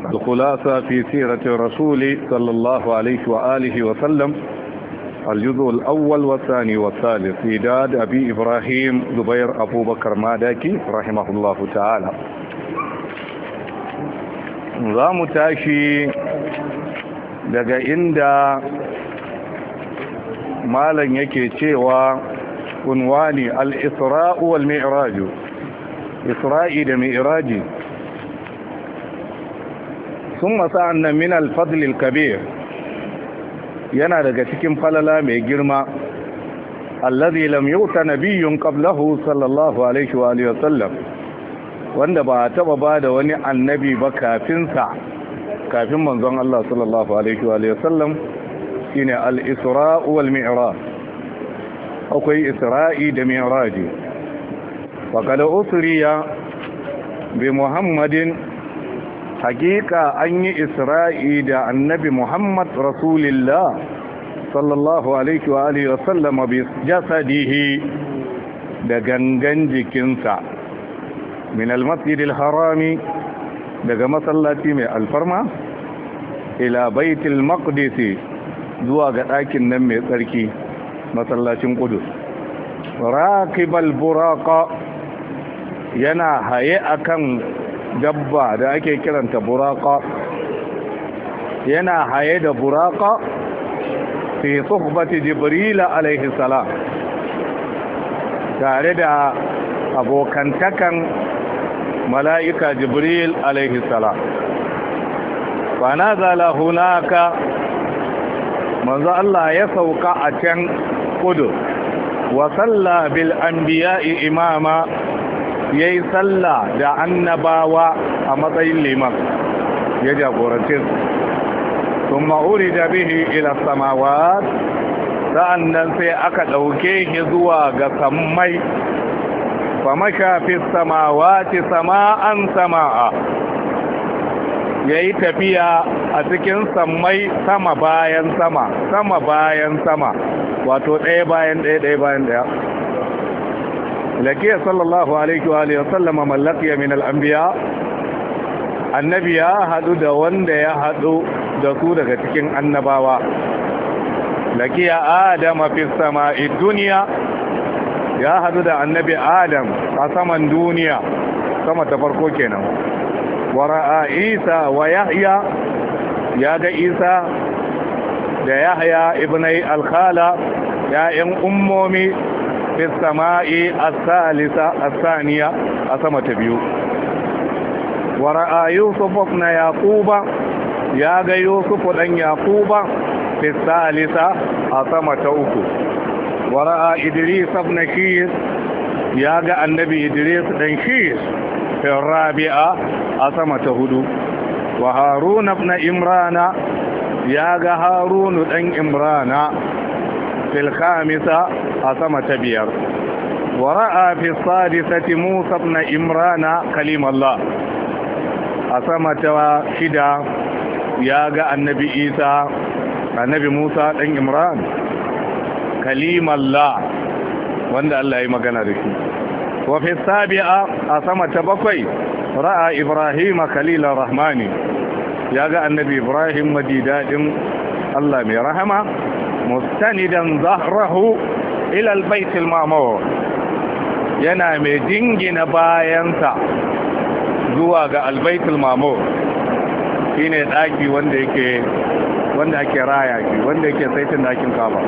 الخلاصة في سيرة الرسول صلى الله عليه وآله وسلم، الجزء الأول والثاني والثالث، إعداد أبي إبراهيم زبير أبو بكر ماداكي رحمه الله تعالى. za mu tashi daga inda malam yake cewa unwani al-isra'u wal mi'raju, isra'i da mi'raji. summa sa'anna min al-fadl al-kabir, yana daga cikin falala mai girma alladhi lam yuta nabiyyun qablahu sallallahu alaihi wa alihi wa sallam, wanda ba a taba ba da wani annabi ba kafin manzon Allah sallallahu alaihi wa sallam, shine al-isra wal mi'raj. akwai isra'i da mi'raji. wa qad usriya bi muhammadin, hakika an yi isra'i da annabi muhammad rasulullah sallallahu alaihi wa alihi wa sallam bi jasadihi, da gangan jikinsa, min al-masjid al-harami, daga masallaci mai alfarma, ila baitul maqdis, zuwa ga ɗakin nan mai tsarki, masallacin Qudus. raqibal buraqa, yana haye akan dabba da ake kiranta buraqa, yana haye da buraqa fi suhbati jibril alaihi salam, tare da abokantakan mala'ika jibril alaihi salam. fa nazala hunaka, manzo Allah ya sauka a can Qudus. wa salla bil anbiya'i imama, yayi salla da annabawa a matsayin liman, ya jagorance su. thumma urida bihi ila samawat, sa'annan sai aka dauke shi zuwa ga sammai. famasha fi samawati sama'an sama'a, yayi tafiya a cikin sammai sama bayan sama, sama bayan sama, wato ɗaya bayan ɗaya, ɗaya bayan ɗaya. lakiya sallallahu alaihi wa alihi wasallama man laqiya min al-anbiya, annabi ya hadu da wanda ya hadu da su daga cikin annabawa. lakiya adama fi sama'i dunya, ya hadu da annabi adam a saman duniya, sama ta farko kenan. wara'a isa wa yahya, ya ga isa da yahya ibnai al-khala, ya'yan ummomi, fi sama'i as-salisa as-saniya, a sama ta biyu. wara'a yusuf ibn yaquba, ya ga yusuf dan yaquba, fi salisa, a sama ta uku. wara'a idris ibn shis, ya ga annabi idris dan shis, fi rabi'a, a sama ta hudu. wa harun ibn imrana, ya ga harun dan imrana, fil khamisa, a sama ta biyar. wara'a fi sadisati musa ibn imrana kalimallah, a sama ta shida, ya ga annabi isa, annabi musa dan imran, kalimallah, wanda Allah ya magana da shi. wa fi sabi'a, a sama ta bakwai, ra'a ibrahim khalilar rahmani, ya ga annabi ibrahim madidadin Allah mai rahama, mustanidan zahrahu ila albayt alma'mur, yana mai jingina bayansa zuwa ga albayt alma'mur, shine daki wanda ake raya shi, wanda yake saitin dakin Kaaba.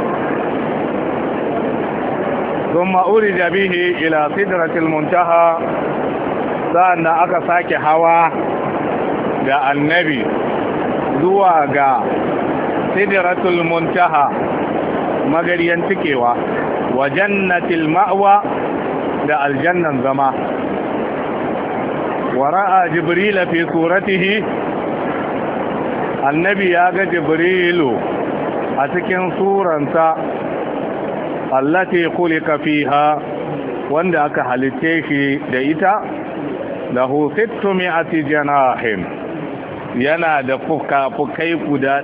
ثم أرد به إلى سدرة المنتهى، سألنا aka sake hawa da annabi zuwa ga sidratul muntaha, magariyan tikewa, wa jannatil ma'wa, da aljannan zama. wa ra'a jibril fi suratihi, annabi ya ga jibrilu a cikin suransa, allati khuliqa fiha, wanda aka halitte shi da ita. lahu 600 janahin, yana da fuka-fukai guda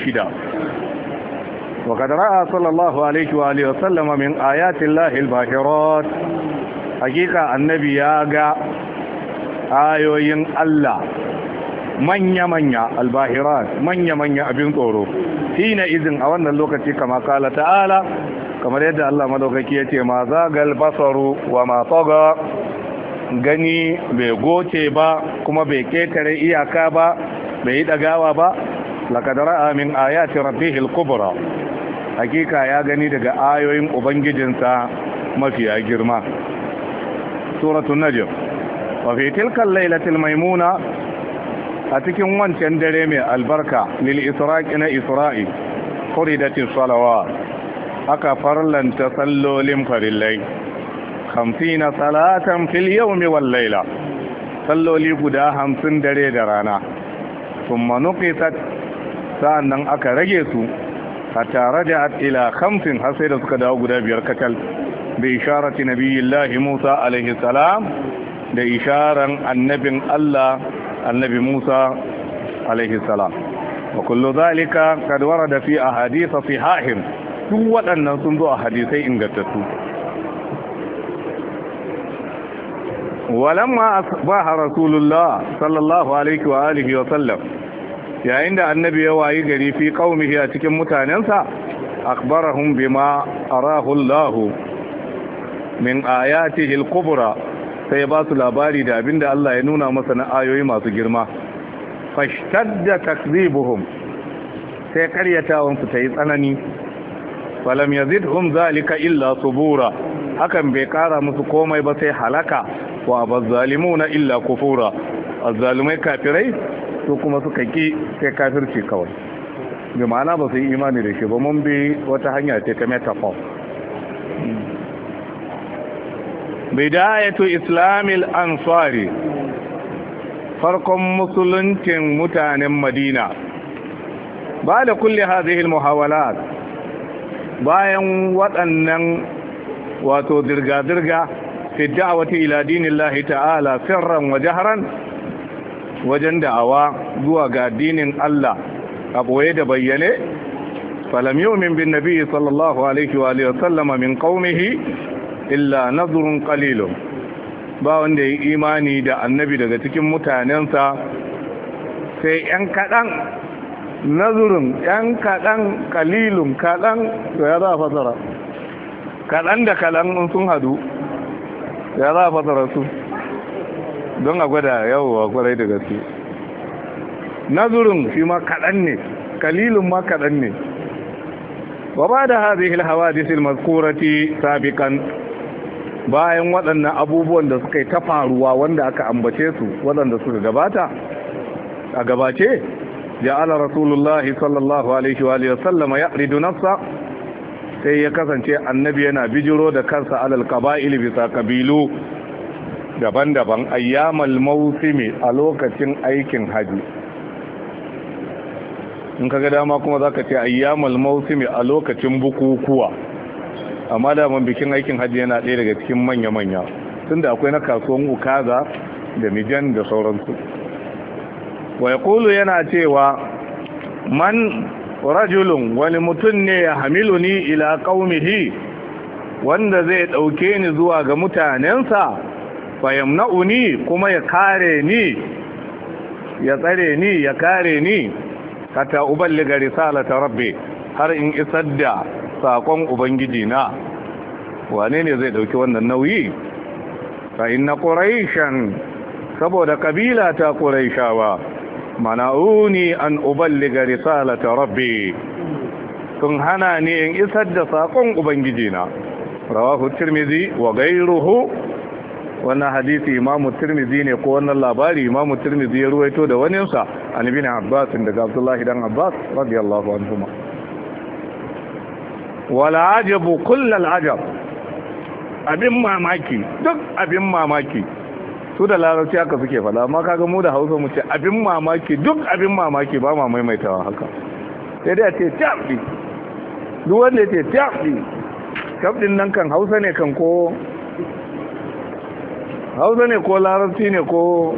600. وقد رأى صلى الله عليه وآله وسلم من آيات الله الباهرات، حقيقة النبي ياغا آيوين الله manya-manya albahirat manya-manya abin tsoro hina izin a wannan lokaci kama kala ta'ala kamar yadda Allah madaukaki yace ma zagal basaru wa ma taga gani bai goce ba kuma bai ketare iyaka ba bai yi dagawa ba laqad ra'a min ayati rabbihil kubra hakika ya gani daga ayoyin ubangijinsa mafiya girma suratul najm wa fi tilka al-lailatil maimuna a cikin wancan dare mai albarka lil isra'i na isra'i furidatis salawat aka farlanta sallolin farillai 50 salatan fil yawmi wal layla salloli guda 50 dare da rana thumma nuqisat sa'annan aka rage su hatta raja'at ila 50 har sai da suka dawo guda 5 kacal bi isharati nabiyillahi Musa alaihi salam da isharan annabin Allah annabi Musa alaihi salam wa kullu zalika kad warada fi ahadith sahihah duk waɗannan sun zo a hadisai ingantattu walamma asbaha rasulullah sallallahu alaihi wa alihi wa sallam yayin da annabi ya wayi gari fi qaumihi a cikin mutanensa akhbarahum bima arahu Allah min ayatihi al-kubra sai ba su labari da abinda Allah ya nuna masa na ayoyi masu girma fashtadda takzibuhum sai karyatawan su tayi tsanani falam yazidhum zalika illa subura hakan bai kara musu komai ba sai halaka wa abazzalimuna illa kufura azzalimai kafirai su kuma suka ki sai kafirci kawai bi ma'ana ba su yi imani da shi ba mun bi wata hanya ce ta metaphor bidayatu islamil ansari farkon musuluncin mutanen madina ba da kulle hazihil muhawalat bayan waɗannan wato dirga-dirga fi da'awati ila dinillahi ta'ala sirran wa jahran wajen da'awa zuwa ga addinin Allah a boye da bayyane falam yu'min bin nabiy sallallahu alaihi wa alihi wa sallama min qaumihi illa nazrun qalilun ba wanda yi imani da annabi daga cikin mutanensa sai yan kadan nazrun yan kadan qalilun kadan to ya za fasara kadan da kalan sun hadu ya za fasara su don a gwada yawa kwarai da gaske nazrun shi ma kadan ne qalilun ma kadan ne wa ba da hadhihi alhawadith almazkurati sabiqan bayan waɗannan abubuwan da suka yi ta faruwa wanda aka ambace su waɗanda suka gabata a gabace ja'ala rasulullahi sallallahu alaihi wa sallam ya'ridu nafsa sai ya kasance annabi yana bijiro da kansa alal qaba'il bisa kabilu daban-daban ayyamal mawsimi a lokacin aikin haji in kaga dama kuma zaka ce ayyamal mawsimi a lokacin bukukuwa amma daman bikin aikin hajji yana ɗaya daga cikin manya-manya tunda akwai na kasuwan ukaza da mijan da sauransu wa yaqulu yana cewa man rajulun wani mutum ne ya hamiluni ila qaumihi wanda zai dauke ni zuwa ga mutanensa fa yamna'uni kuma ya kare ni ya tsare ni ya kare ni hatta uballiga risalata rabbi har in isar da sakon ubangiji na wane ne zai dauki wannan nauyi fa inna quraishan saboda kabila ta quraishawa mana'uni an uballiga risalata rabbi sun hana ni in isar da sakon ubangiji na rawahu tirmidhi wa ghayruhu wannan hadisi imamu tirmidhi ne ko wannan labari imamu tirmidhi ya ruwaito da waninsa an ibn abbas daga abdullahi dan abbas radiyallahu anhuma wala ajabu kullal ajab abin mamaki duk abin mamaki su da larabci haka suke fada amma kaga mu da hausa mu ce abin mamaki duk abin mamaki ba ma maimaitawa haka sai dai a ce tabbi duk wanda ya ce tabbi tabbin nan kan hausa ne kan ko hausa ne ko larabci ne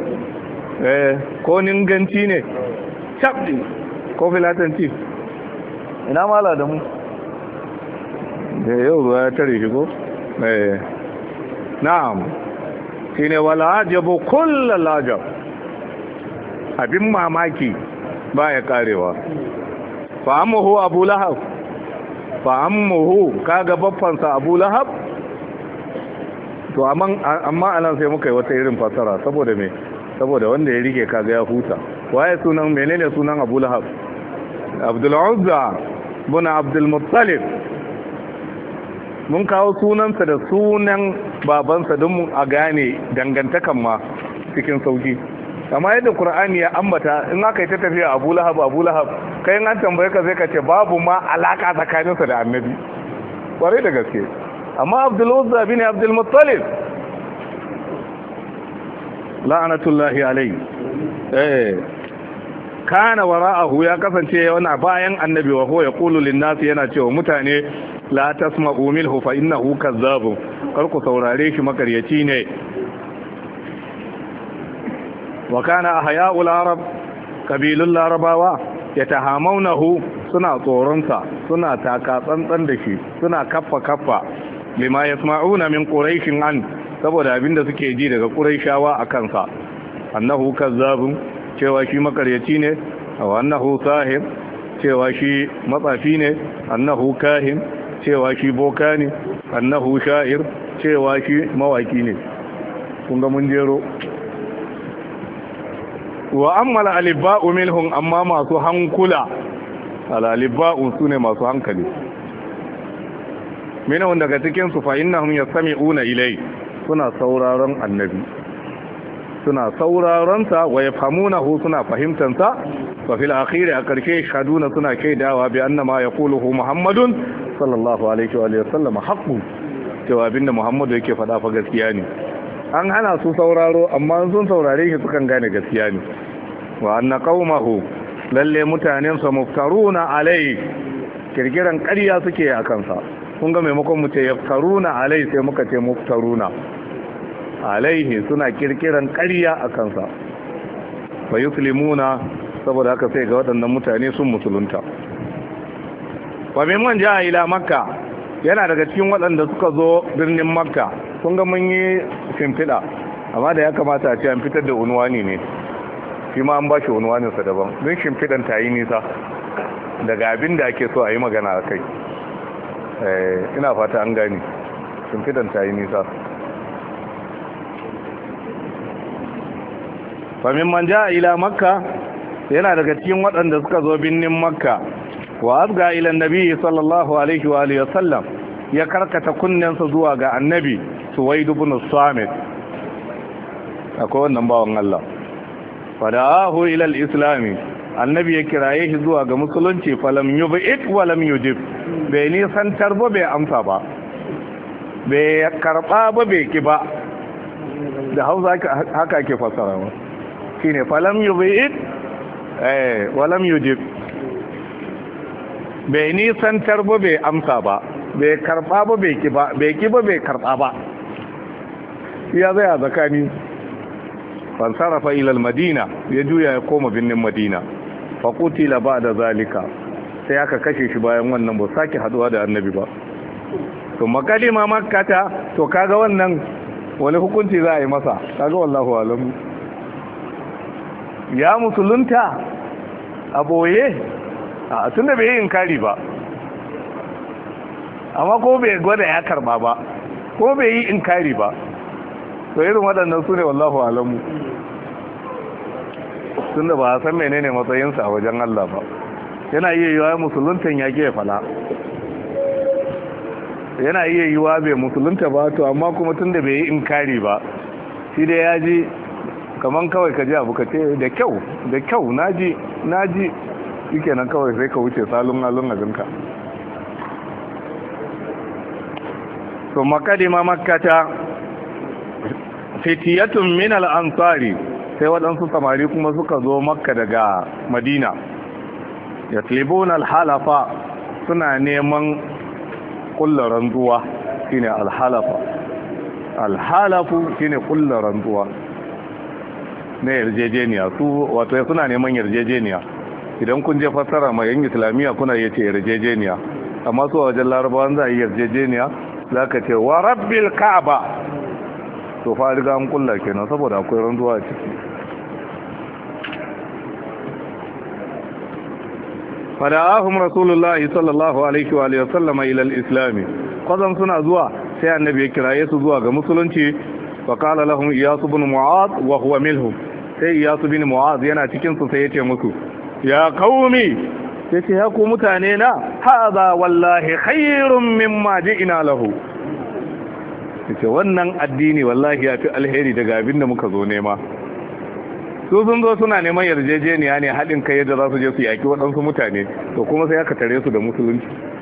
ko ninganci ne tabbi ko filatanci ina mala da mu da yau ruwa ya tare shi ko? na'am shi ne wala ajabu kullal ajab abin mamaki baya karewa. fa ammuhu abu lahab fa ammuhu kaga baffansa abu lahab. to amma anan sai muka yi wata irin fasara saboda me, saboda wanda ya rike kaga ya huta. waye sunan, menene sunan abu lahab? abdul uzza bin abdul muttalib. mun kawo sunansa da sunan babansa don a gane dangantakan ma cikin sauki. amma yadda Qur'ani ya ambata in aka yi ta tafiya Abu Lahab kai in an tambaye ka sai ka ce babu ma alaka tsakaninsa da Annabi, kwarai da gaske. amma Abdul Uzza bin Abdul Muttalib la'anatullahi alayhi kana wara'ahu, ya kasance wani bayan Annabi wa huwa yaqulu lin-nas, yana cewa mutane la tasma'u minhu fa innahu kazzabun, kar ku saurare shi makaryaci ne. wa kana ahya'ul arab, kabilul larabawa yatahamawnahu, suna tsoronsa, suna taka tsantsan da shi, suna kaffa lima yasma'una min quraishin an, saboda abinda suke ji daga quraishawa akan sa. annahu kazzabun, cewa shi makaryaci ne. wa annahu sahir, cewa shi matsafi ne. annahu kahin, cewa shi boka ne. annahu sha'ir, cewa shi mawaki ne. kun ga mun jero. wa amma al-alibba'u minhum, amma masu hankula, al-alibba'u sune masu hankali, minhum daga cikin su, fa innahum yastami'una ilay, suna sauraron Annabi, suna sauraron sa, wa yafhamunahu, suna fahimtan sa. wa fil akhir, a karshe, shaduna, suna kaidawa bi annama yaquluhu Muhammadun sallallahu alaihi wa sallam haqqu, cewa abinda Muhammadu yake faɗa fa gaskiya ne. an hana su sauraro, amma sun saurare shi sukan gane gaskiya ne. wa anna qaumahu, lalle mutanen sa muftaruna alai, kirkiran ƙarya suke a kansa. kun ga maimakon mu ce yaftaruna alai sai muka ce muftaruna alaihi, suna kirkiran ƙarya a kansa. fa yuslimuna, saboda haka sai ga waɗannan mutane sun musulunta. wa mimman jaa ila makka, yana daga cikin waɗanda suka zo birnin makka. kun ga mun yi shimfiɗa, amma da ya kamata a ce an fitar da unwani ne, shi ma an ba shi unwaninsa daban, don shimfiɗan ta yi nisa daga abin da ake so a yi magana a kai. ina fata an gani, shimfiɗan ta yi nisa. famin man ja ila makka, yana daga cikin waɗanda suka zo birnin makka. wa azga ila nabi sallallahu alaihi wa alihi wasallam, ya karkata kunnensa zuwa ga annabi Suwaid ibn Samit. akwai wannan bawan Allah, fada'ahu ila al-islam, annabi ya kiraye shi zuwa ga musulunci. falam yub'id wa lam yujib, bai nisantar ba, bai amsa ba, bai karba ba, bai ki ba. da Hausa haka ake fasarawa, shine falam yub'id wa lam yujib, bai nisantar ba, bai amsa ba, bai karba ba, bai ki ba, bai karba ba. ya zai a zakani. fansarafa ilal madina, ya juya ya koma birnin madina. faƙutila ba da zalika, sai aka kashe shi. bayan wannan ba sake haduwa da annabi ba. to makalima makkata, to kaga wannan wani hukunci za a yi masa, kaga wallahu alam. ya musulunta a boye, a tunda bai yi inkari ba, amma ko bai gwada ya karba ba, ko bai yi inkari ba. to irin waɗannan su ne wallahu alamu, tunda ba a san menene matsayinsa a wajen Allah ba. yana iya yiwa musuluntan ya ke fala, yana iya yiwa bai musulunta ba, to amma kuma tunda bai yi inkari ba, shi dai ya ji kaman kawai ka ji abu ka ce da kyau naji shi kenan, kawai sai ka wuce salon alun abinka. to makadima makkata fitiyatun min al-ansari, sai waɗansu samari kuma suka zo makka daga madina. yatlibuna al-halafa, suna neman kullaran ruwa, shine al-halafa. al-halafu shine kullaran ruwa na yarjejeniya. su wato suna neman yarjejeniya. idan kun je fassara mai yan islamiyya kuna yace yarjejeniya, amma su a wajen larabawan za a yi yarjejeniya, za ka ce wa rabbil ka'aba, to fa riga an kulla kenan, saboda akwai ranzuwa a ciki. fada'ahum rasulullahi sallallahu alaihi wa alihi wasallama ila al-islam kwazan suna zuwa sai annabi ya kiraye su zuwa ga musulunci wa qala lahum iyas ibn mu'adh wa huwa minhum sai iyas ibn mu'adh yana cikin su sai yace musu ya qaumi yace ya ku mutane na hadha wallahi khairun mimma ji'na lahu yace wannan addini wallahi ya fi alheri daga abinda muka zo nema su sun zo suna neman yarjejeniya ne haɗin kai yadda za su je su yaki waɗansu mutane to kuma sai aka tare su da musulunci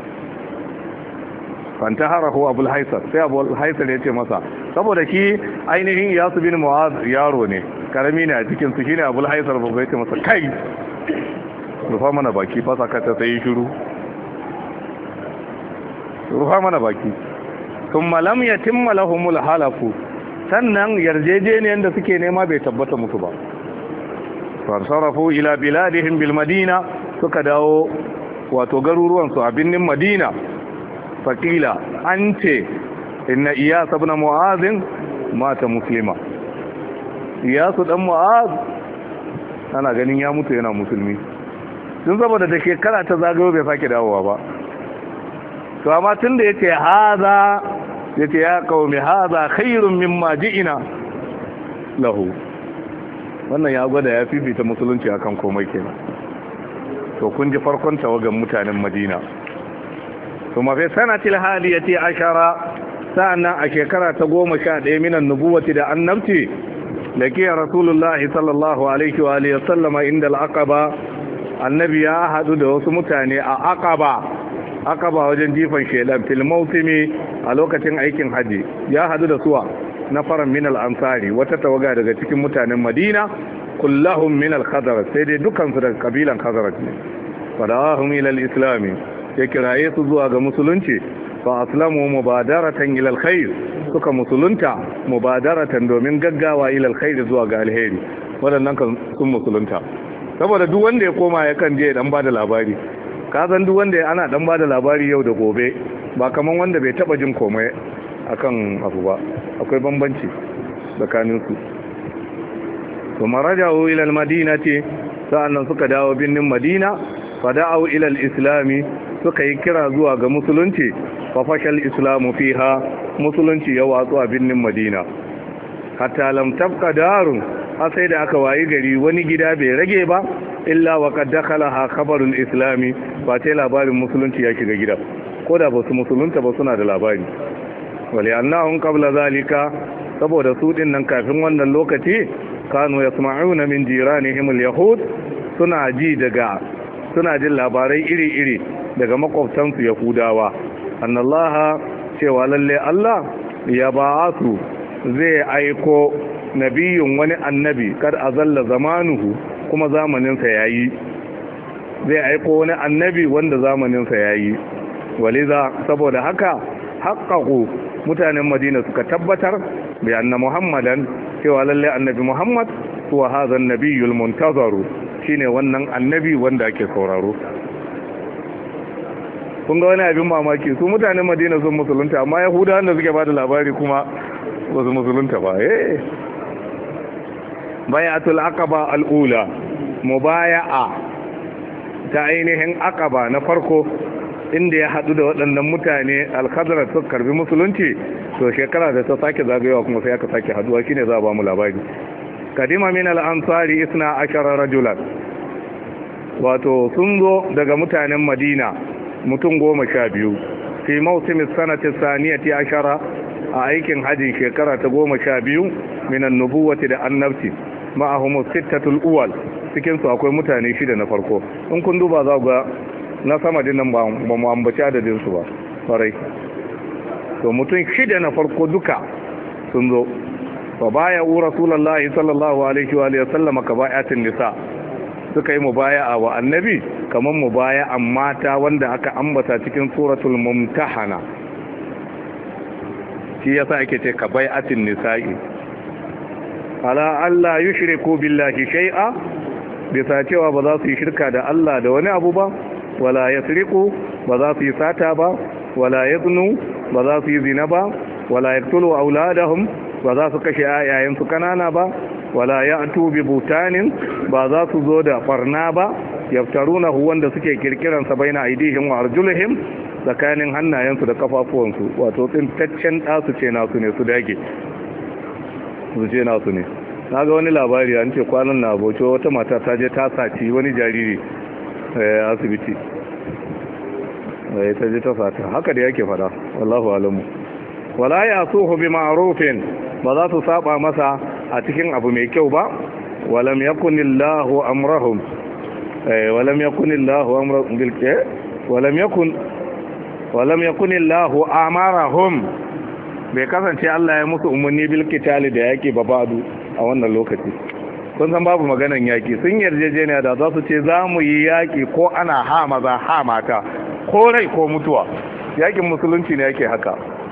fanta harahu abul haisar sai abul haisar ya ce masa saboda shi ainihin iyasu bin mu'az yaro ne karami ne a cikin su shine abul haisar babba ya ce masa kai rufa mana baki fasa ka ta sai shiru rufa mana baki thumma lam yatimma lahumul halafu sannan yarjejeniyar da suke nema bai tabbata musu ba farsarafu ila biladihim bil madina suka dawo wato garuruwan su a binnin madina faqila ante inna iyas ibn mu'az mata muslima iyas dan mu'az ana ganin ya mutu yana musulmi tun saboda da shekara ta zagayo bai sake dawowa ba to amma tunda yace haza yace ya qaumi haza khairun mimma ji'ina lahu wannan ya gwada ya fifita musulunci akan komai kenan to kun ji farkon tawagan mutanen Madina kuma fi sanatil hadiyati ashara sa'annan a shekara ta 11 minan nubuwati da annabci laqiya rasulullah sallallahu alaihi wa alihi sallama inda al-aqaba annabi ya hadu da wasu mutane a aqaba wajen jifan shedan fil mawsimi a lokacin aikin haji ya hadu da suwa na faran min al-ansari wata tawaga daga cikin mutanen Madina kullahum min al-khazraj sai dai dukan su daga kabilan khazraj ne fadahum ila al-islam ya kiraye su zuwa ga musulunci fa aslamu mubadaratan ila al-khair suka musulunta mubadaratan domin gaggawa ila al-khair zuwa ga alheri wadannan kan sun musulunta saboda duk wanda ya koma yakan je dan bada labari ka san duk wanda ana dan bada labari yau da gobe ba kaman wanda bai taba jin komai akan abu ba akwai bambanci tsakanin su to maraja'u ila al-madinati sa'annan suka dawo binnin Madina fada'u ila al-islami suka yi kira zuwa ga musulunci fa fashal islamu fiha musulunci ya watsu a binnin Madina hatta lam tabqa darun sai da aka wayi gari wani gida bai rage ba illa wa qad dakhalaha khabarul islami ba sai labarin musulunci ya shiga gida ko da ba su musulunta ba suna da labari wali annahum qabla zalika saboda su din nan kafin wannan lokaci kanu yasma'una min jiranihim al-yahud suna jin labarai iri-iri daga makwabtansu yahudawa annallaha cewa lalle Allah ya ba'atu zai aiko nabiyun wani annabi kad azalla zamanuhu kuma zamaninsa yayi zai aiko wani annabi wanda zamaninsa yayi waliza saboda haka haqqaqu mutanen Madina suka tabbatar bi anna Muhammadan cewa lalle annabi Muhammad huwa hadha an-nabiyul muntazaru shine wannan annabi wanda ake sauraro kun ga wani abin mamaki su mutanen Madina sun musulunta amma Yahudawan da suke bada labari kuma ba su musulunta ba bayatul aqaba al-ula mubaya'a ta ainihin aqaba na farko inda ya hadu da waɗannan mutane al-khazraj suka karbi musulunci to shekara da ta sake zagayewa kuma sai aka sake haduwa shine za a ba mu labari kadima min al-ansari 12 rajulan wato sun zo daga mutanen Madina mutum 12 fi mawsimis sanati saniyati ashara a aikin hajji shekara ta 12 minan nubuwati da annabci ma'ahum sittatul uwal cikin su akwai mutane 6 na farko in kun duba za ga na sama din nan ba mu ambaci adadin su ba farai to mutum 6 na farko duka sun zo fa baya rasulullahi sallallahu alaihi wa sallam ka bai'atin nisa suka yi mubaya'a wa annabi kaman mubaya'an mata wanda aka ambata cikin suratul mumtahana shi yasa ake ce ka bai'atin nisa'i ala alla yushriku billahi shay'a bisa cewa ba za su yi shirka da Allah da wani abu ba wala yasriqu ba za su yi sata ba wala yaznu ba za su yi zina ba wala yaqtulu auladahum ba za su kashe ayayen su kanana ba wala ya'tu bi butanin ba za su zo da farna ba yaftarunahu wanda suke kirkiran sa baina aidihim wa arjulihim tsakanin hannayensu da kafafuwansu wato tsintaccen ɗasu ce nasu ne su dage su ce nasu ne. Na ga wani labari an ce kwanan na abuce wata mata ta je ta saci wani jariri asibiti ta je ta sata haka da yake fada wallahu alamu. Wala ya suhu bi ma'rufin ba za su saba masa a cikin abu mai kyau ba. Walam yakunillahu amrahum walam yakunillahu amrahum bil walam yakunillahu amarahum bai kasance Allah ya musu umarni bil qitali da yake ba badu a wannan lokaci. Kun san babu maganan yaki sun yarjejeniya da za su ce za mu yi yaki ko ana ha maza ha mata ko rai ko mutuwa. Yakin musulunci ne yake haka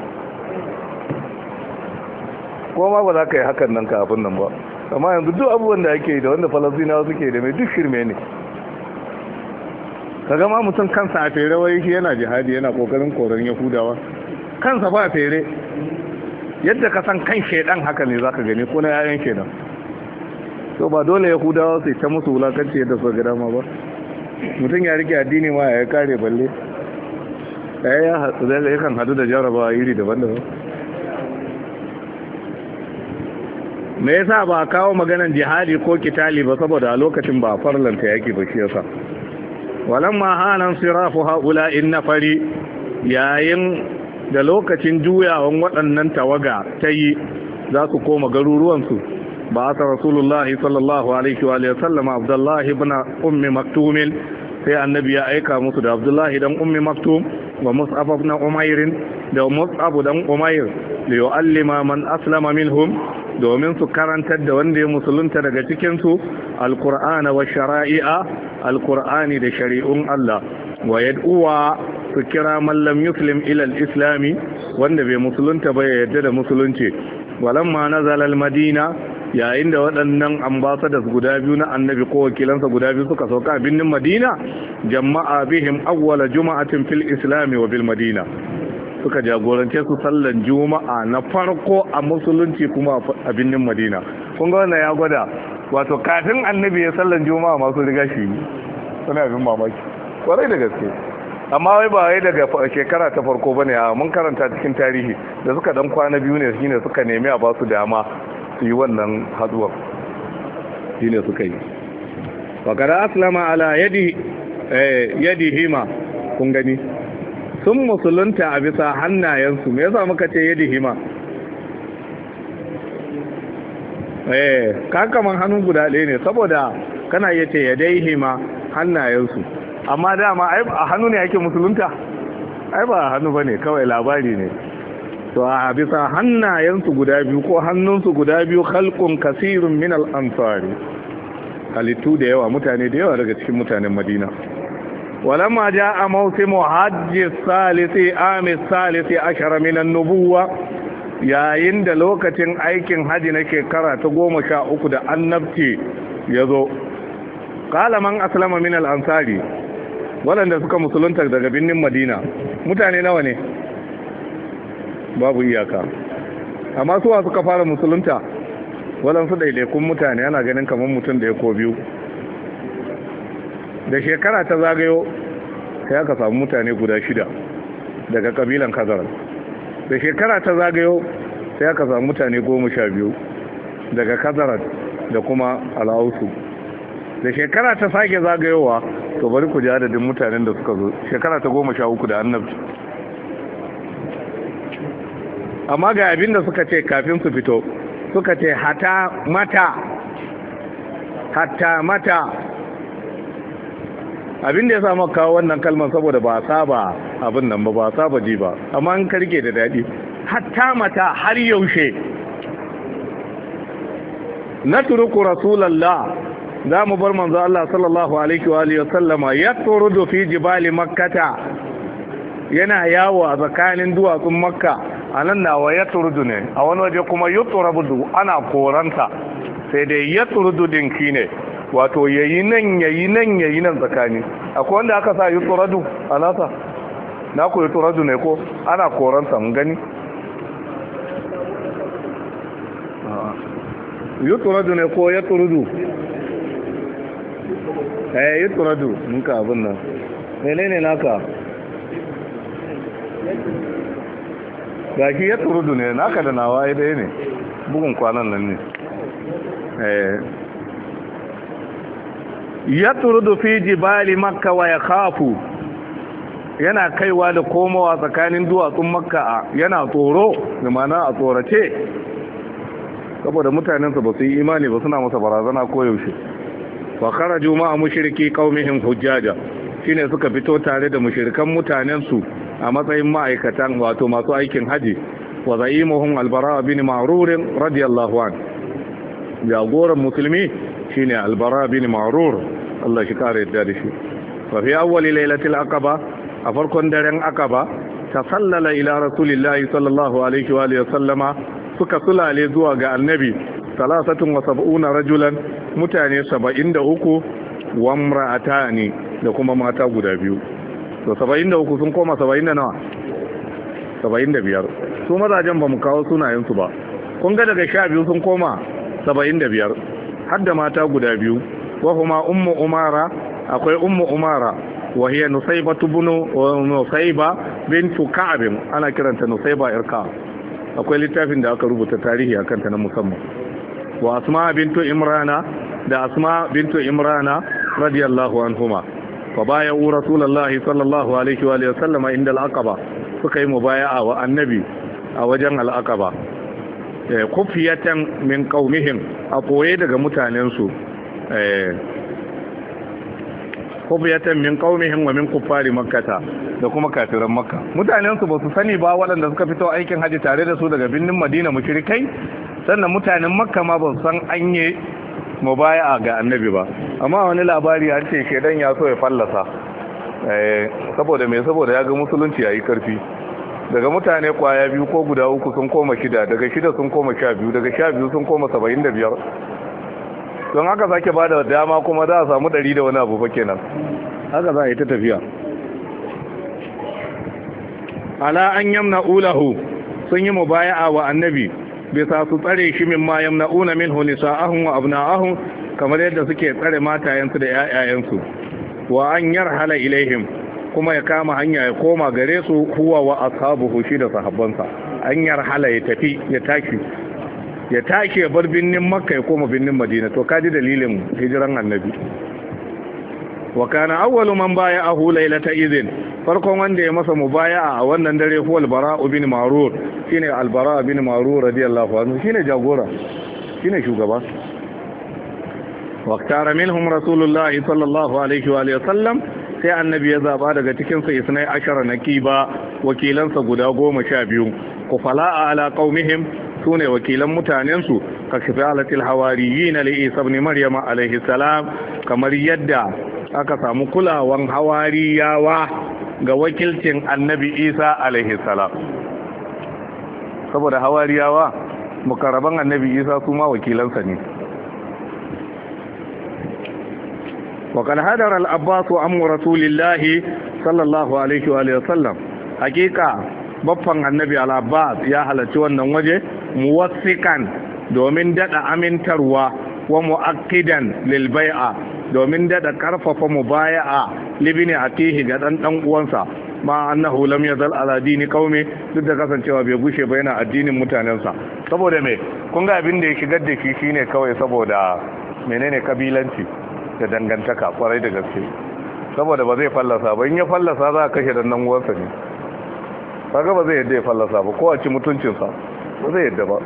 ko ma ba za ka yi hakan nan kafin nan ba. Amma yanzu duk abubuwan da ake da wanda falasinawa suke da mai duk shirme ne. Kaga ma mutum kansa a fere wai shi yana jihadi yana kokarin koran yahudawa kansa ba fere yadda ka san kan shedan haka ne zaka gani ko na yayan shedan. To ba dole yahudawa su ta musu wulakanci yadda su ga dama ba. Mutum ya rike addini ma ya kare balle ya kan hadu da jarabawa iri daban-daban. Me yasa ba kawo maganan jihadi ko kitali ba saboda a lokacin ba farlanta yaki ba shi yasa. Walamma hanan sirafu haula nafari yayin da lokacin juyawan waɗannan tawaga ta yi za su koma garuruwansu ba asa rasulullahi sallallahu alaihi wa sallama abdullahi ibn ummi maktum sai annabi ya aika musu da abdullahi dan ummi maktum wa mus'ab ibn umair da mus'ab dan umair li yu'allima man aslama minhum domin su karantar da wanda ya musulunta daga cikin su alqur'ana wa shara'i'a alqur'ani da shari'un Allah wa yad'uwa su kira man lam yuslim ila al-islami wanda bai musulunta ba ya yarda da musulunci. Walamma nazala al-madina yayin da waɗannan ambassadors guda biyu na annabi ko wakilansa guda biyu suka sauka a birnin Madina jama'a bihim awwala juma'atin fil islami wa bil madina suka jagorance su sallan juma'a na farko a musulunci kuma a birnin Madina. Kun ga wannan ya gwada wato kafin annabi ya sallan juma'a masu riga shi suna bin mamaki kwarai da gaske. Amma wai ba wai daga shekara ta farko bane a mun karanta cikin tarihi da suka dan kwana biyu ne shine suka nemi a ba su dama su yi wannan haduwa shine suka yi. Wa kada aslama ala yadi hima kun gani sun musulunta a bisa hannayensu. Me yasa muka ce yadi hima? Kakaman hannun guda ɗaya ne saboda kana iya ce yadai hima hannayensu, amma dama a hannu ne ake musulunta ai ba hannu ba ne kawai labari ne. To a bisa hannayensu guda biyu ko hannunsu guda biyu khalqun kasirun min al-ansari halittu da yawa mutane da yawa daga cikin mutanen Madina. ولما جاء موسم حج الثالث عام الثالث عشر من النبوة yayin da lokacin aikin haji na shekara ta 13 da annabci ya zo qala man aslama min al-ansari waɗanda suka musulunta daga birnin Madina mutane nawa ne babu iyaka, amma suwa suka fara musulunta waɗansu ɗaiɗaikun mutane ana ganin kamar mutum da ya ko biyu. Da shekara ta zagayo sai aka samu mutane guda 6 daga kabilan Khazraj. Da shekara ta zagayo sai aka samu mutane 12 daga Khazraj da kuma Al-Ausu. Da shekara ta sake zagayowa to bari ku ji adadin mutanen da suka zo shekara ta 13 da annabci. Amma ga abin da suka ce kafin su fito suka ce hatta mata abin da ya samu kawo wannan kalmar saboda ba saba abin nan ba saba ji ba, amma an karke da daɗi. Hatta mata har yaushe na turuku rasulallah za mu bar manzo Allah sallallahu alaihi wa alihi wasallama ya turudu fi jibali makkata yana yawo a tsakanin duwatsun makka. A nan nawa ya turudu ne, a wani waje kuma ya turabudu ana koranta, sai dai ya turudu dinki ne wato yayi nan tsakani. Akwai wanda aka sa yuturadu a nasa na ku yuturadu ne ko ana koransa mun gani yuturadu ne ko yaturudu yutradu ninka abin nan menene naka gashi yatrudu ne naka da nawa ai dai ne bugun kwanan nan ne yatrudu fi jibali makka wa yakhafu yana kaiwa da komowa tsakanin duwatsun makka yana tsoro da mana a tsorace saboda mutanensa ba su yi imani ba suna masa barazana koyaushe wa kharaju ma'a mushriki qaumihim hujjaja shine suka fito tare da mushrikan mutanensu a matsayin ma'aikatan wato masu aikin haji wa za'imuhum albara bin ma'rur radiyallahu an jagoran musulmi shine albara bin ma'rur Allah shi kare yadda da shi wa fi awwali lailatul aqaba a farkon daren aqaba tasallala ila rasulillahi sallallahu alaihi wa sallama suka sulale zuwa ga annabi 73 rajulan mutane 73 wa imra'atani da kuma mata guda biyu to 73 sun koma 70 da nawa 75 su mazajen ba mu kawo sunayensu ba kun ga daga 12 sun koma 75 har da mata guda biyu wa huma ummu umara akwai ummu umara wa hiya nusayba bintu ka'ab ana kiranta nusayba irka akwai littafin da aka rubuta tarihi akan ta na musamman wa asma bintu imrana da asma bintu imrana radiyallahu anhuma fa bay'u rasulullahi sallallahu alaihi wa sallama inda al-aqaba suka yi mubaya'a wa annabi a wajen al-aqaba kufiyatan min qaumihim a koye daga mutanensu kufiyatan min qaumihim wa min kuffari makkata da kuma kafiran makka mutanensu ba su sani ba waɗanda suka fito aikin haji tare da su daga birnin madina mushrikai sannan mutanen makka ma ba su san anye mubaya'a ga annabi ba amma wani labari an ce shedan ya so ya fallasa saboda ya ga musulunci yayi karfi daga mutane kwaya biyu ko guda uku sun koma 6 daga 6 sun koma 12 daga 12 sun koma 75 don haka sake bada dama kuma za a samu 100 da wani abu fa kenan haka za a yi ta tafiya ala an yamna ulahu sun yi mubaya'a wa annabi bisa su tsare shi min ma yamna'una minhu nisa'ahum wa abna'ahum kamar yadda suke tsare matayensu da ƴaƴayensu wa an yarhala ilaihim kuma ya kama hanya ya koma gare su huwa wa ashabuhu shi da sahabbansa an yarhala ya tafi ya tashi ya bar binnin makka ya koma binnin madina to kaji dalilin hijiran annabi wa kana awwalu man baya'ahu laylata idhin farkon wanda ya masa mubaya'a a wannan dare huwa al-bara' bin ma'rur shine al-bara' bin ma'rur radiyallahu anhu shine jagora shine shugaba waqtara minhum rasulullahi sallallahu alaihi wa sallam sai annabi ya zaba daga cikin sa isnai ashara nakiba wakilansa guda 12 kufala ala qaumihim sune wakilan mutanen su kashfa'alatil hawariyin li isa ibn maryam alaihi salam kamar yadda aka samu kulawan hawariyawa ga wakilcin annabi isa alaihi salam saboda hawariyawa mukarraban annabi isa su ma wakilansa ne وقد هدر العباس أم رسول الله صلى الله عليه وآله وسلم حقيقة بفن النبي العباس يا halarci wannan waje muwassikan domin dada amintarwa wa muakkidan lil bai'a domin dada karfafa mubaya'a libni atihi ga dan uwansa ma annahu lam yazal ala dini qaumi duk da kasancewa bai gushe ba yana addinin mutanensa saboda me kun ga abin da ya shigar da shi shine kawai saboda menene kabilanci da dangantaka kwarai da gaske saboda ba zai fallasa ba in ya fallasa za a kashe dan uwansa ne kaga ba zai yadda ya fallasa ba ko a ci mutuncinsa ba zai yadda ba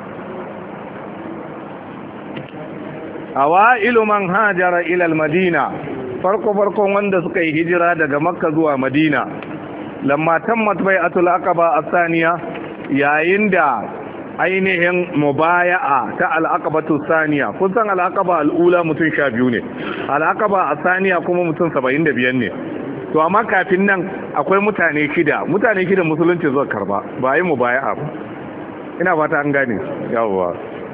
awailu man hajara ila al-madina farkon wanda suka yi hijira daga makka zuwa madina lamma tammat bai'atul aqaba as-saniya yayin da ainihin mubaya'a ta al-aqabatu saniya kun san al-aqaba al-ula mutum 12 ne al-aqaba as-saniya kuma mutum 75 ne to amma kafin nan akwai mutane shida musulunci zuwa karba ba yi mubaya'a ba ina fata an gane yawwa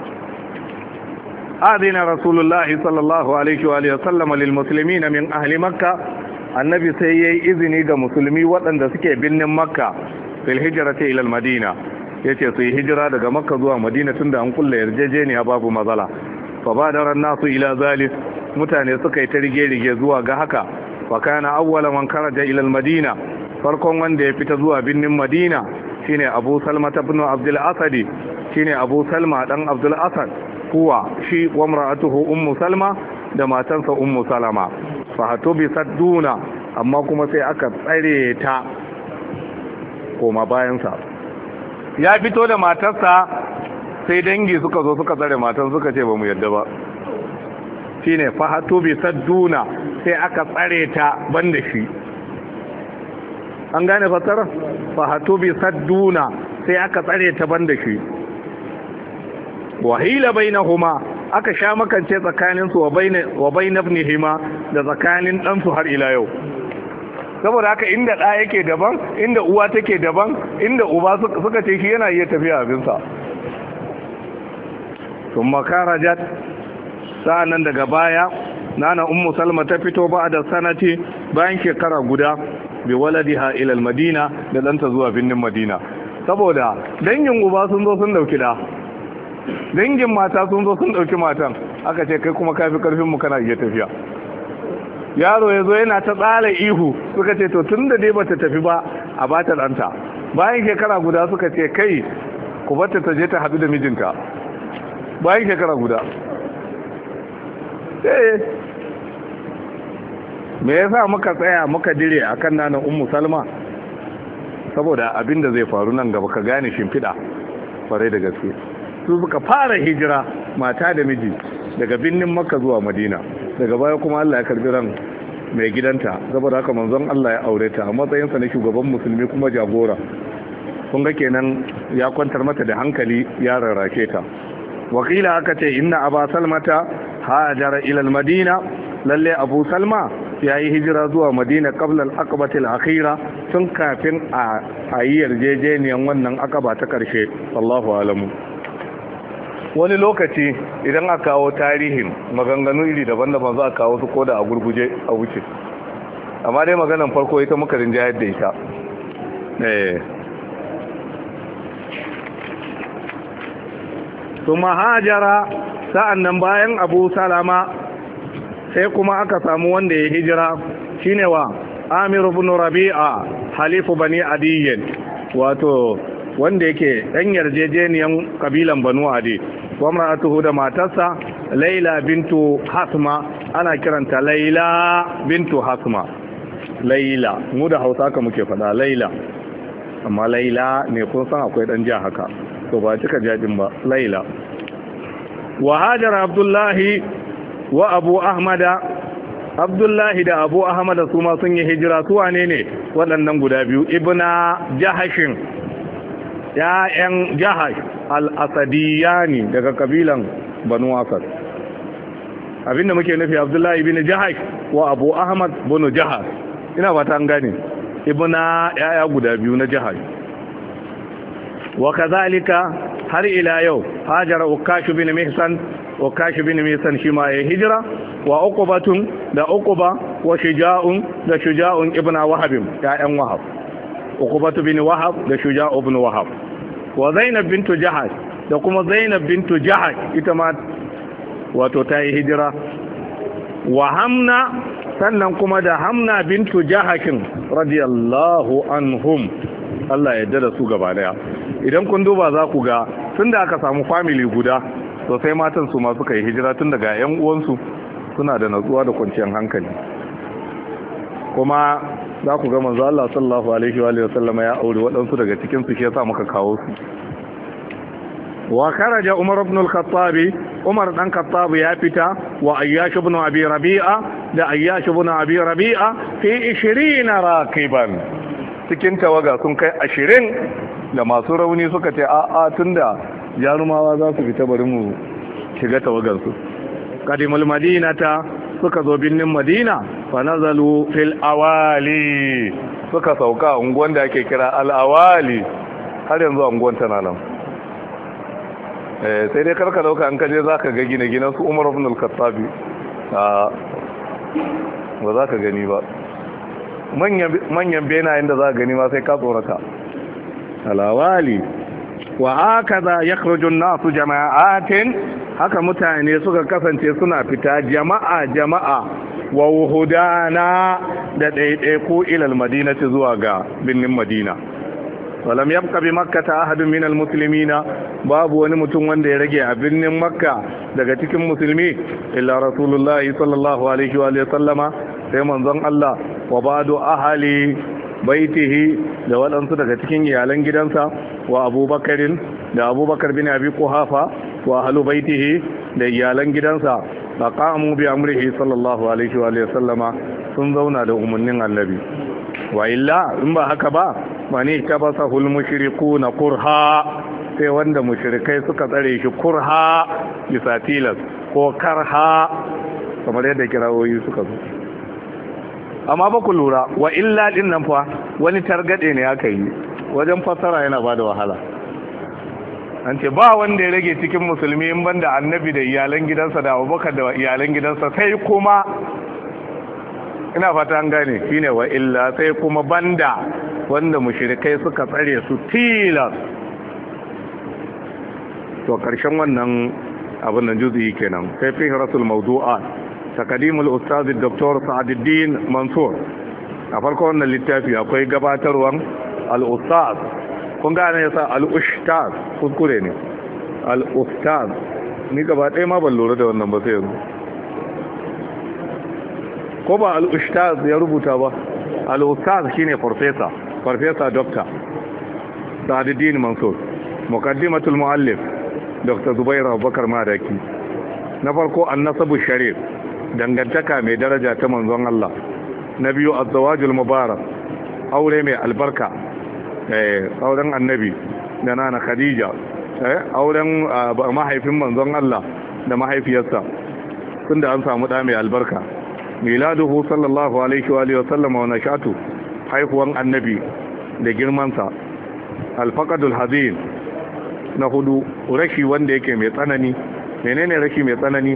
أذن رسول الله صلى الله عليه وآله وسلم للمسلمين من أهل مكة النبي سيئي إذني دا مسلمي وطن دا سكي بن مكة في الهجرة إلى المدينة يتي سي هجرة دا مكة دوا مدينة دا أنقل يرججيني أباب مظلة فبادر الناس إلى ذلك mutane suka yi ta rige-rige zuwa ga haka wa kana awwala man kharaja ila al-madina farkon wanda ya fita zuwa binnin madina shine Abu Salma ibn Abdul Asad shine Abu Salma dan Abdul Asad kuwa shi wa mar'atuhu Ummu Salma da matansa Ummu Salama fa hatubi sadduna amma kuma sai aka tsare ta koma bayansa ya fito da matarsa sai dangi suka zo suka tsare matan suka ce ba mu yadda ba shine fa hatubi sadduna sai aka tsare ta banda shi an gane fasara fa hatubi sadduna sai aka tsare ta banda shi wahila bainahuma aka sha makance tsakaninsu wa bainabnihima da tsakanin ɗansu har ila yau saboda haka inda ɗa yake daban inda uwa take daban inda uba suka ce shi yana iya tafiya abinsa sun makarajat sa'annan daga baya nana ummu salma ta fito ba da sanati bayan shekara guda bi waladiha ila madina da ɗanta zuwa birnin madina saboda dangin uba sun zo sun dauki da dangin mata sun zo sun dauki matan aka ce kai kuma kafi karfin mu kana iya tafiya yaro ya zo yana ta tsala ihu suka ce to tun da dai bata tafi ba a bata ɗanta bayan shekara guda suka ce kai ku bata ta je ta haɗu da mijinta bayan shekara guda me yasa muka tsaya muka dire akan nanan ummu salma saboda abin da zai faru nan gaba ka gane shimfiɗa farai da gaske su suka fara hijira mata da miji daga birnin makka zuwa madina daga baya kuma Allah ya karbi ran mai gidanta saboda haka manzon Allah ya aure ta a matsayinsa na shugaban musulmi kuma jagora kun ga kenan ya kwantar mata da hankali ya rarrake ta wakila aka ce inna aba salmata hajara ila madina lalle abu salma ya yi hijira zuwa madina qabla al-aqabati al-akhira tun kafin a yi yarjejeniyan wannan akaba ta karshe wallahu alamu wani lokaci idan aka kawo tarihin maganganu iri daban-daban za a kawo su koda a gurguje a wuce amma dai maganan farko ita muka rinjayar da ita su mahajara sa'an nan bayan abu salama sai kuma aka samu wanda ya hijira shine wa amir ibn rabi'a halifu bani adiyyin wato wanda yake dan yarjejeniyan kabilan banu adi wa mar'atuhu da matarsa laila bintu hasma ana kiranta laila bintu hasma laila mu da hausa ka muke fada laila amma laila ne kun san akwai dan ja haka to ba cika jadin ba laila wa hajara abdullahi wa abu ahmada abdullahi da abu ahmada su ma sun yi hijira su wane ne waɗannan guda biyu ibna jahashin ya'yan jahash al-asadiyani daga kabilan banu asad abinda muke nufi abdullahi ibn jahash wa abu ahmad bin jahash ina ba ta gane ibna ya'ya guda biyu na jahash wa kazalika har ila yau hajara ukash bin mihsan ukash bin mihsan shi ma ya hijira wa uqubatun da uquba wa shuja'un da shuja'un ibn wahab ya'yan wahab uqubatu bin wahab da shuja'u ibn wahab wa zainab bintu jahash da kuma zainab bintu jahash ita ma wato ta yi hijira wa hamna sannan kuma da hamna bintu jahashin radiyallahu anhum Allah ya yarda da su gaba daya idan kun duba za ku ga tunda aka samu family guda to sai matan su ma suka yi hijira tun daga yan uwansu suna da natsuwa da kwanciyar hankali kuma za ku ga manzo Allah sallallahu alaihi wa sallama ya aure waɗansu daga cikin su shi yasa muka kawo su wa kharaja Umar ibn al-Khattab Umar dan Khattab ya fita wa Ayyash ibn Abi Rabi'a da Ayyash ibn Abi Rabi'a fi 20 raqiban cikin tawaga sun kai 20 da masu rauni suka ce a tunda jarumawa za su fita bari mu shiga tawagar su qadimul madinata suka zo binnin Madina fa nazalu fil awali suka sauka unguwan da ake kira al-awali har yanzu unguwan tana nan sai dai karka dauka an kaje zaka ga gine-ginen su Umar ibn al-Khattab ba za ka gani ba manyan benayen da za ka gani ma sai ka tsorata al-awali wa hakaza yakhruju an-nasu jama'atin haka mutane suka kasance suna fita jama'a wa wuhudana da ɗaiɗaiku ilal madinati zuwa ga birnin madina. walam yabqa bi makkata ahadun min almuslimina, babu wani mutum wanda ya rage a birnin makka daga cikin musulmi illa rasulullahi sallallahu alaihi wa sallama, sai manzon Allah wa ba'du ahli baitihi da waɗansu daga cikin iyalan gidansa, wa abubakarin da abubakar bin abi kuhafa wa ahlu baitihi da iyalan gidansa, faqamu bi amrihi sallallahu alaihi wa sallama, sun zauna da umarnin annabi. wa illa in ba haka ba mani tabasahul mushrikuna kurha, sai wanda mushrikai suka tsare shi kurha bisa tilas ko karha kamar yadda kirawoyi suka zo. amma ba ku lura wa illa din nan fa wani targade ne aka yi wajen fassara, yana ba da wahala. an ce ba wanda ya rage cikin musulmi in banda annabi da iyalan gidansa da abubakar da iyalan gidansa, sai kuma ina fata an gane shine wa illa, sai kuma banda wanda mushrikai suka tsare su tilas. to karshen wannan abin nan juzuyi kenan. sai fi rasul mawdu'a taqdimul ustaz dr Sa'aduddin Mansur. a farko wannan littafi akwai gabatarwan al-ustaz, kun gane yasa al-ustaz kuskure ne, al-ustaz ni gaba ɗaya ma ban lura da wannan ba sai yanzu. ko ba al-ustaz ya rubuta ba, al-ustaz shine farfesa doctor Sa'aduddin Mansur. muqaddimatul muallif Dr. Zubair Abubakar Madaki. na farko an-nasabu sharif, dangantaka mai daraja ta manzon Allah. na biyu az-zawajul mubarak, aure mai albarka, auren annabi da nana Khadija, auren mahaifin manzon Allah da mahaifiyarsa, tunda an samu da mai albarka. miladuhu sallallahu alaihi wa sallam wa nashatu, haihuwan annabi da girmansa. alfaqadul hazin. na hudu rashi wanda yake mai tsanani. menene rashi mai tsanani?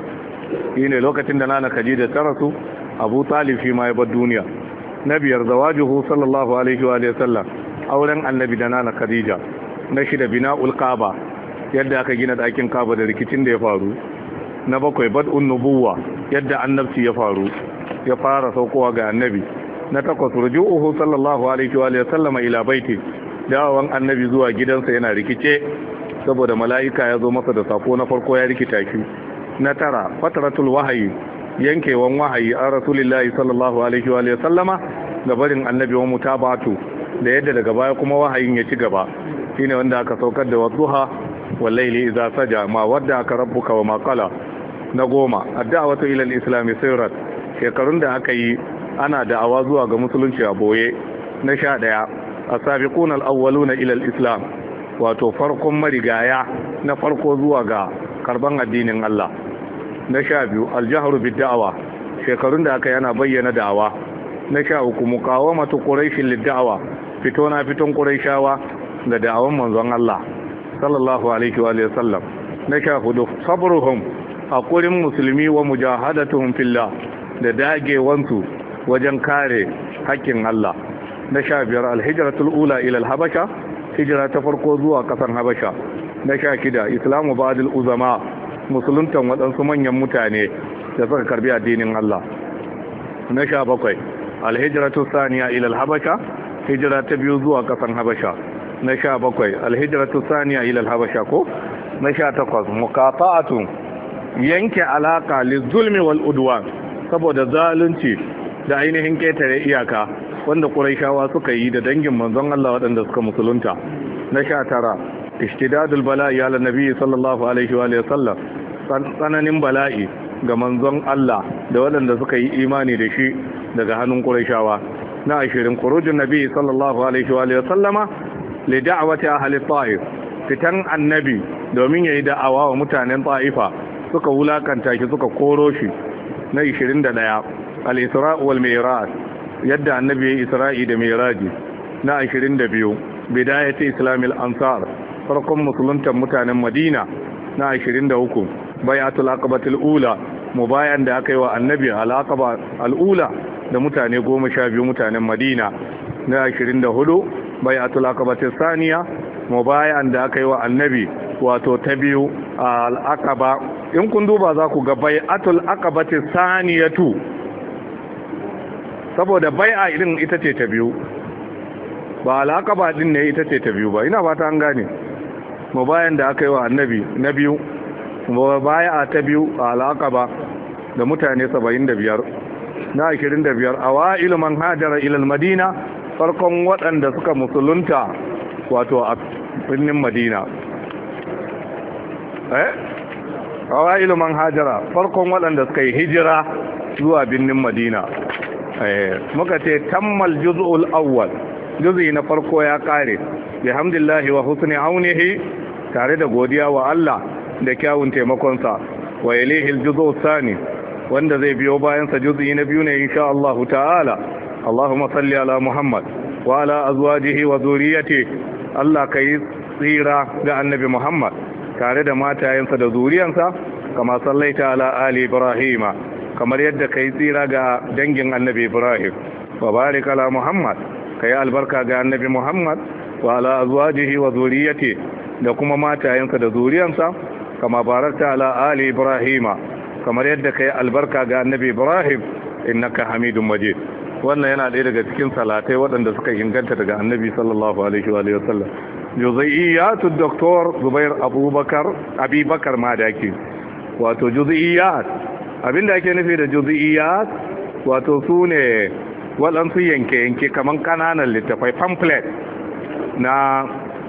shine lokacin da nana Khadija ta rasu, Abu Talib shi ma ya bar duniya. na biyar zawajuhu sallallahu alaihi wa sallam, auren annabi da nana Khadija. na shida bina'ul Kaaba, yadda aka gina dakin Kaaba da rikicin da ya faru. na bakwai bad'un nubuwa, yadda annabci ya faru, ya fara saukowa ga annabi. na takwas ruju'uhu sallallahu alaihi wa sallama ila baiti, dawowan annabi zuwa gidansa yana rikice saboda mala'ika ya zo masa da sako na farko ya rikita shi. na tara fatratul wahayi, yankewan wahayi a rasulillahi sallallahu alaihi wa sallama ga barin annabi wa mutabatu, da yadda daga baya kuma wahayin ya ci gaba, shine wanda aka saukar da wadduha wal layli idza saja ma wadda aka rabbuka wa ma qala. na goma ad-da'watu ila al-islam sirrat, shekarun da aka yi ana da'awa zuwa ga musulunci a boye. na 11 as-sabiquna al-awwaluna ila al-islam, wato farkon marigaya na farko zuwa ga karban addinin Allah. na 12 al-jahru bid-da'wa, shekarun da aka yi ana bayyana da'awa. na 13 muqawamatu quraish lid-da'wa, fito na fiton quraishawa da da'awan manzon Allah sallallahu alaihi wa sallam. na 14 sabruhum, hakurin musulmi wa mujahadatuhum fillah, da dagewansu wajen kare haƙƙin Allah. na 15 al-hijratul ula ila al-habasha, hijira ta farko zuwa ƙasar habasha. na 16 islamu ba'dul uzama, musuluntan waɗansu manyan mutane da suka karbi addinin Allah. na 17 al-hijratus saniya ila al-habasha, hijira ta biyu zuwa ƙasar habasha. na 17 al-hijratus saniya ila al-habasha ko. na 18 muqata'atu, yanke alaka lizulmi wal udwan, saboda zalunci da ainihin ketare iyaka wanda Qurayshawa suka yi da dangin manzon Allah waɗanda suka musulunta. na 19 ishtidadul bala'i ala nabi sallallahu alaihi wa sallam, tsananin bala'i ga manzon Allah da waɗanda suka yi imani da shi daga hannun Qurayshawa. na 20 khurujun nabi sallallahu alaihi wa sallama li da'wati ahli ta'if, fitan annabi domin yayi da'awa wa mutanen ta'ifa, suka wulakanta shi suka koro shi. na 21 al-isra' wal mi'raj, yadda annabi ya isra'i da mi'raji. na 22 bidayati islamil ansar, farkon musuluntan mutanen Madina. na 23 bai'atul aqabatul ula, mubayan da aka yi wa annabi al-aqaba al-ula da mutane 12 mutanen Madina. na 24 bai'atul aqabatul saniya, mubayan da aka yi wa annabi wato ta biyu al-aqaba. In kun duba za ku ga bai'atul aqabati saniyatu, saboda bai'a irin ita ce ta biyu, ba al-aqaba din ne ita ce ta biyu ba. Ina fata an gane. Mubayan da aka yi wa annabi na biyu, bai'a ta biyu al-aqaba da mutane 75 na 25 awailu man hajara ila al-madina, farkon waɗanda suka musulunta wato a birnin Madina. Awailu man hajara, farkon waɗanda suka yi hijira zuwa birnin Madina. Muka ce tammal juz'ul awwal, juz'i na farko ya kare, bihamdillahi wa husni aunihi, tare da godiya wa Allah da kyawun taimakonsa. Wa ilayhi al-juz'u thani, wanda zai biyo bayan sa juz'i na biyu ne insha Allah ta'ala. Allahumma salli ala Muhammad wa ala azwajihi wa zurriyyatihi, Allah kai tsira ga annabi Muhammad tare da matayensa da zuriyansa, kama sallaita ala ali Ibrahima, kamar yadda kai tsira ga dangin annabi Ibrahim. Wa barik ala Muhammad, kai albarka ga annabi Muhammad wa ala azwajihi wa zurriyyatihi, da kuma matayensa da zuriyansa, kama barakta ala ali Ibrahima, kamar yadda kai albarka ga annabi Ibrahim, innaka Hamidum Majid. Wannan yana ɗaya daga cikin salatai waɗanda suka inganta daga annabi sallallahu alaihi wa sallam. Juz'iyyatu Dr. Zubair Abubakar Madaki, wato juz'iyyat, abinda ake nufi da juz'iyyat wato su ne waɗansu yanke-yanke kamar ƙananan littafai pamphlet na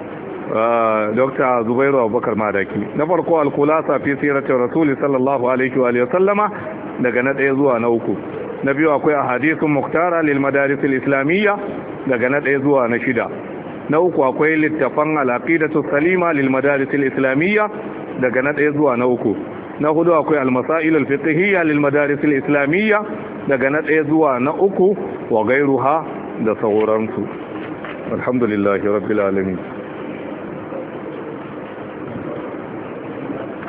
Dr. Zubairu Abubakar Madaki. Na farko al-khulasa fi siratin Rasul sallallahu alaihi wa sallama, daga na 1 zuwa na 3. Na biyu akwai ahadithun muktara lil madaris al-islamiyya, daga na 1 zuwa na 6. Na 3 akwai littafan al-aqidatu salima lil madaris al-islamiyya, daga na 1 zuwa na 3. Na 4 akwai al-masail al-fiqhiyya lil madaris al-islamiyya, daga na 1 zuwa na 3, wa gairuha da sauransu. Alhamdulillahi rabbil alamin.